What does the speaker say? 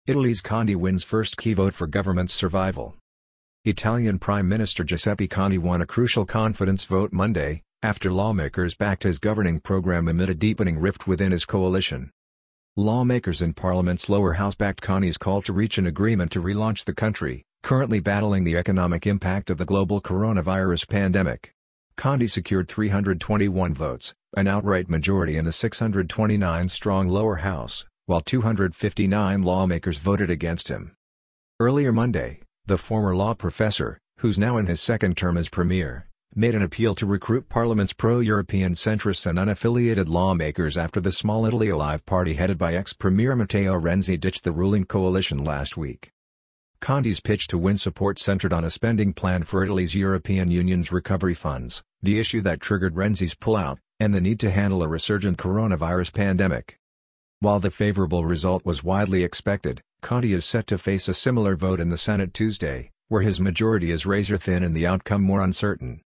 Italy's Conte wins first key vote for government's survival. Italian Prime Minister Giuseppe Conte won a crucial confidence vote Monday, after lawmakers backed his governing program amid a deepening rift within his coalition. Lawmakers in Parliament's lower house backed Conte's call to reach an agreement to relaunch the country, currently battling the economic impact of the global coronavirus pandemic. Conte secured 321 votes, an outright majority in the 629-strong lower house, while 259 lawmakers voted against him. Earlier Monday, the former law professor, who's now in his second term as premier, made an appeal to recruit Parliament's pro-European centrists and unaffiliated lawmakers after the Small Italy Alive party headed by ex-premier Matteo Renzi ditched the ruling coalition last week. Conte's pitch to win support centered on a spending plan for Italy's European Union's recovery funds, the issue that triggered Renzi's pullout, and the need to handle a resurgent coronavirus pandemic. While the favorable result was widely expected, Conte is set to face a similar vote in the Senate Tuesday, where his majority is razor-thin and the outcome more uncertain.